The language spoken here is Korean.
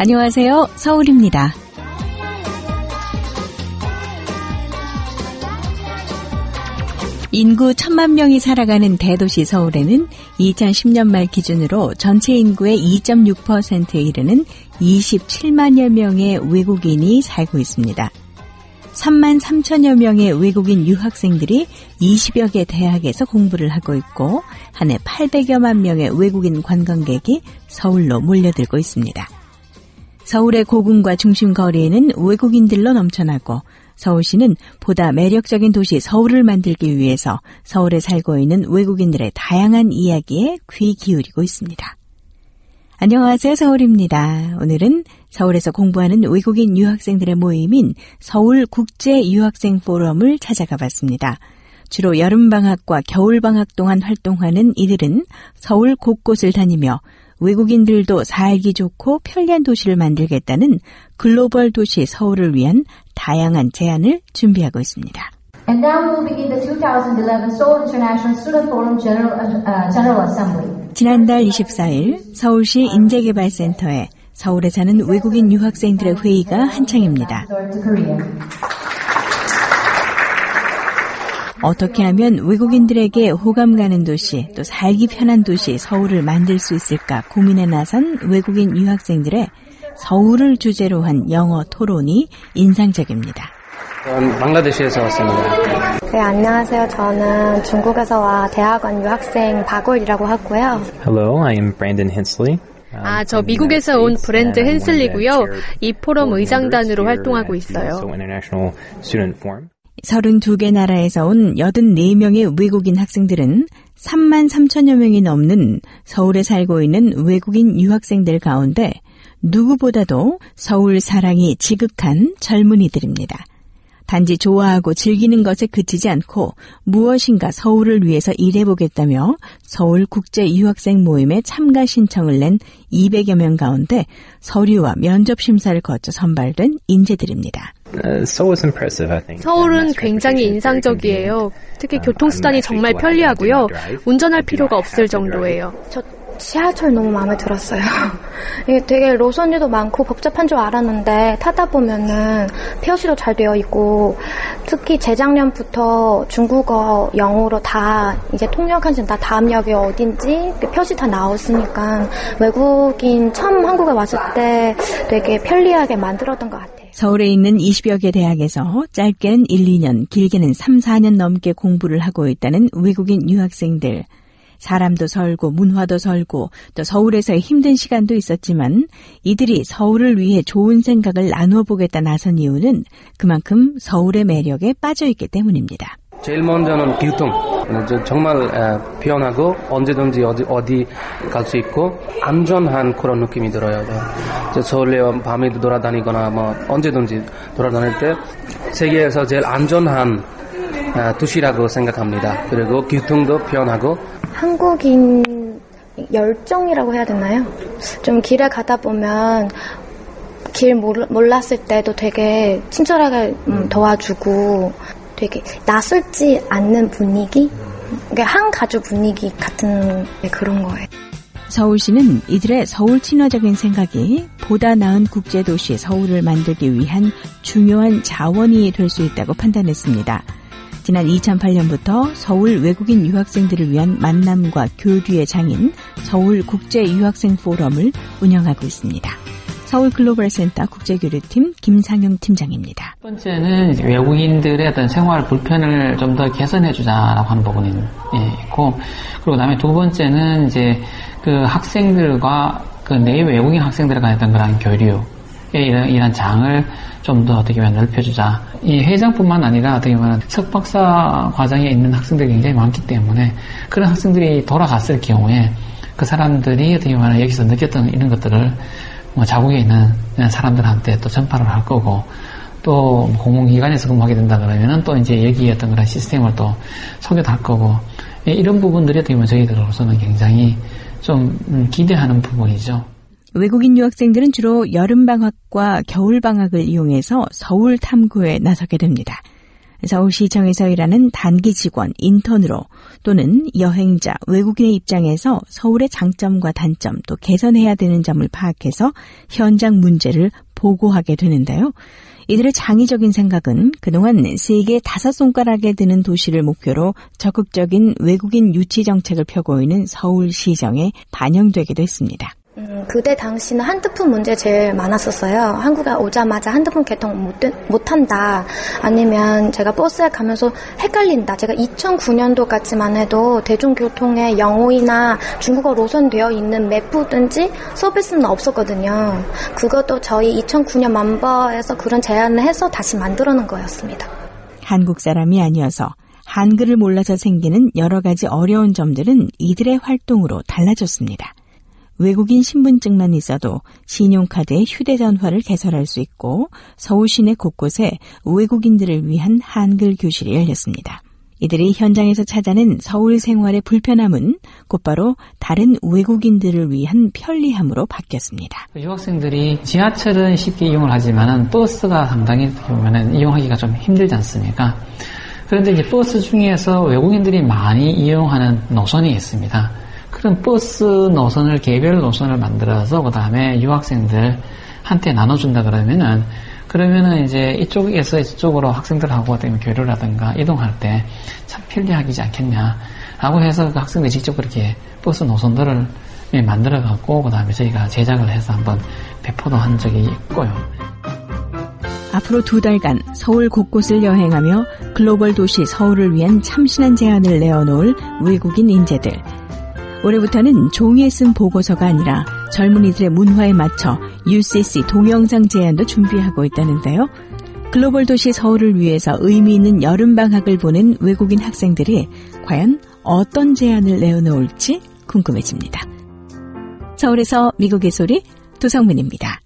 안녕하세요. 서울입니다. 인구 1,000만 명이 살아가는 대도시 서울에는 2010년 말 기준으로 전체 인구의 2.6%에 이르는 27만여 명의 외국인이 살고 있습니다. 3만 3천여 명의 외국인 유학생들이 20여 개 대학에서 공부를 하고 있고 한 해 800여만 명의 외국인 관광객이 서울로 몰려들고 있습니다. 서울의 고궁과 중심 거리에는 외국인들로 넘쳐나고 서울시는 보다 매력적인 도시 서울을 만들기 위해서 서울에 살고 있는 외국인들의 다양한 이야기에 귀 기울이고 있습니다. 안녕하세요. 서울입니다. 오늘은 서울에서 공부하는 외국인 유학생들의 모임인 서울국제유학생 포럼을 찾아가 봤습니다. 주로 여름방학과 겨울방학 동안 활동하는 이들은 서울 곳곳을 다니며 외국인들도 살기 좋고 편리한 도시를 만들겠다는 글로벌 도시 서울을 위한 다양한 제안을 준비하고 있습니다. And now we will begin the 2011 Seoul International Student Forum General Assembly. 지난달 24일 서울시 인재개발센터에 서울에 사는 외국인 유학생들의 회의가 한창입니다. 어떻게 하면 외국인들에게 호감 가는 도시, 또 살기 편한 도시 서울을 만들 수 있을까 고민에 나선 외국인 유학생들의 서울을 주제로 한 영어 토론이 인상적입니다. 저는 방글라데시에서 왔습니다. 네, 안녕하세요. 저는 중국에서 와 대학원 유학생 박월이라고 하고요. Hello, I am Brandon Hensley. 저 미국에서 온 브랜드 헨슬리고요. 이 포럼 의장단으로 활동하고 있어요. 32개 나라에서 온 84명의 외국인 학생들은 3만 3천여 명이 넘는 서울에 살고 있는 외국인 유학생들 가운데 누구보다도 서울 사랑이 지극한 젊은이들입니다. 단지 좋아하고 즐기는 것에 그치지 않고 무엇인가 서울을 위해서 일해보겠다며 서울국제유학생 모임에 참가 신청을 낸 200여 명 가운데 서류와 면접 심사를 거쳐 선발된 인재들입니다. 서울은 굉장히 인상적이에요. 특히 교통수단이 정말 편리하고요. 운전할 필요가 없을 정도예요. 저 지하철 너무 마음에 들었어요. 이게 되게 노선지도 많고 복잡한 줄 알았는데 타다 보면은 표시도 잘 되어 있고 특히 재작년부터 중국어, 영어로 다 이제 통역한 지 다 다음 역이 어딘지 표시 다 나왔으니까 외국인 처음 한국에 왔을 때 되게 편리하게 만들었던 것 같아요. 서울에 있는 20여 개 대학에서 짧게는 1, 2년, 길게는 3, 4년 넘게 공부를 하고 있다는 외국인 유학생들. 사람도 설고 문화도 설고 또 서울에서의 힘든 시간도 있었지만 이들이 서울을 위해 좋은 생각을 나누어 보겠다 나선 이유는 그만큼 서울의 매력에 빠져있기 때문입니다. 제일 먼저는 교통. 정말 편하고 언제든지 어디 갈 수 있고 안전한 그런 느낌이 들어요. 서울에 밤에 돌아다니거나 언제든지 돌아다닐 때 세계에서 제일 안전한 도시라고 생각합니다. 그리고 교통도 편하고 한국인 열정이라고 해야 되나요? 좀 길에 가다 보면 길 몰랐을 때도 되게 친절하게 도와주고 되게 낯설지 않는 분위기? 그러니까 한 가족 분위기 같은 그런 거예요. 서울시는 이들의 서울 친화적인 생각이 보다 나은 국제도시 서울을 만들기 위한 중요한 자원이 될 수 있다고 판단했습니다. 지난 2008년부터 서울 외국인 유학생들을 위한 만남과 교류의 장인 서울국제유학생 포럼을 운영하고 있습니다. 서울글로벌센터 국제교류팀 김상영 팀장입니다. 첫 번째는 외국인들의 어떤 생활 불편을 좀 더 개선해주자라고 하는 부분이 있고, 그리고 그다음에 두 번째는 이제 그 학생들과 그 내 외국인 학생들에 관한 그런 교류. 이런 장을 좀 더 어떻게 보면 넓혀주자. 이 회장뿐만 아니라 어떻게 보면 석박사 과정에 있는 학생들이 굉장히 많기 때문에 그런 학생들이 돌아갔을 경우에 그 사람들이 어떻게 보면 여기서 느꼈던 이런 것들을 자국에 있는 사람들한테 또 전파를 할 거고 또 공공기관에서 근무하게 된다 그러면은 또 이제 여기에 어떤 그런 시스템을 또 소개도 할 거고 이런 부분들이 어떻게 보면 저희들로서는 굉장히 좀 기대하는 부분이죠. 외국인 유학생들은 주로 여름방학과 겨울방학을 이용해서 서울 탐구에 나서게 됩니다. 서울시청에서 일하는 단기 직원, 인턴으로 또는 여행자, 외국인의 입장에서 서울의 장점과 단점 또 개선해야 되는 점을 파악해서 현장 문제를 보고하게 되는데요. 이들의 창의적인 생각은 그동안 세계 5손가락에 드는 도시를 목표로 적극적인 외국인 유치 정책을 펴고 있는 서울시정에 반영되기도 했습니다. 그때 당시는 핸드폰 문제 제일 많았었어요. 한국에 오자마자 핸드폰 개통 못한다. 아니면 제가 버스에 가면서 헷갈린다. 제가 2009년도까지만 해도 대중교통에 영어이나 중국어 노선되어 있는 맵이든지 서비스는 없었거든요. 그것도 저희 2009년 멤버에서 그런 제안을 해서 다시 만들어 놓은 거였습니다. 한국 사람이 아니어서 한글을 몰라서 생기는 여러 가지 어려운 점들은 이들의 활동으로 달라졌습니다. 외국인 신분증만 있어도 신용카드에 휴대전화를 개설할 수 있고 서울 시내 곳곳에 외국인들을 위한 한글 교실이 열렸습니다. 이들이 현장에서 찾아낸 서울 생활의 불편함은 곧바로 다른 외국인들을 위한 편리함으로 바뀌었습니다. 유학생들이 지하철은 쉽게 이용을 하지만 버스가 상당히 보면 이용하기가 좀 힘들지 않습니까? 그런데 이제 버스 중에서 외국인들이 많이 이용하는 노선이 있습니다. 그런 버스 노선을 개별 노선을 만들어서 그 다음에 유학생들한테 나눠준다 그러면은 이제 이쪽에서 이쪽으로 학생들하고 교류라든가 이동할 때 참 편리하지 않겠냐라고 해서 그 학생들이 직접 그렇게 버스 노선들을 만들어 갖고 그 다음에 저희가 제작을 해서 한번 배포도 한 적이 있고요. 앞으로 2달간 서울 곳곳을 여행하며 글로벌 도시 서울을 위한 참신한 제안을 내어놓을 외국인 인재들. 올해부터는 종이에 쓴 보고서가 아니라 젊은이들의 문화에 맞춰 UCC 동영상 제안도 준비하고 있다는데요. 글로벌 도시 서울을 위해서 의미 있는 여름방학을 보낸 외국인 학생들이 과연 어떤 제안을 내어놓을지 궁금해집니다. 서울에서 미국의 소리 도성문입니다.